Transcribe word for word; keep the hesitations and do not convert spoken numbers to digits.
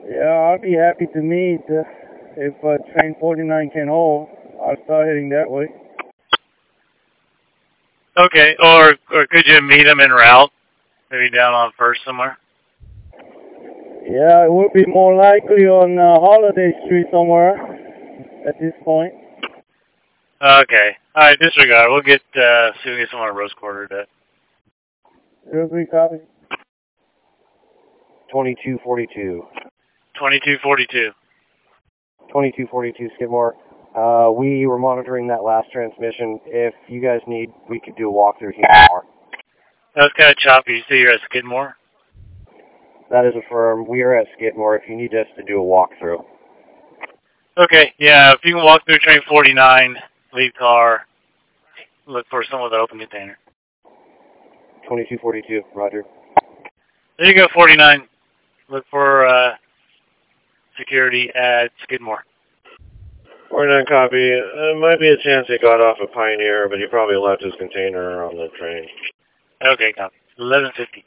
Yeah, I'll be happy to meet uh, if uh, train forty-nine can hold. I'll start heading that way. Okay, or or could you meet him en route? Maybe down on First somewhere? Yeah, it would be more likely on uh, Holiday Street somewhere at this point. Okay. Alright, disregard. We'll get, uh, see if we can get someone at Rose Quarter to... zero three copy. twenty-two forty-two. twenty-two forty-two. twenty-two forty-two, Skidmore. Uh, we were monitoring that last transmission. If you guys need, we could do a walkthrough here. That was kind of choppy. You say you're at Skidmore? That is affirmed. We are at Skidmore if you need us to do a walkthrough. Okay, yeah, if you can walk through train forty-nine, leave car, look for someone with an open container. twenty-two forty-two, roger. There you go, forty-nine. Look for uh, security at Skidmore. forty-nine copy. There might be a chance he got off a Pioneer, but he probably left his container on the train. Okay, copy. eleven fifty.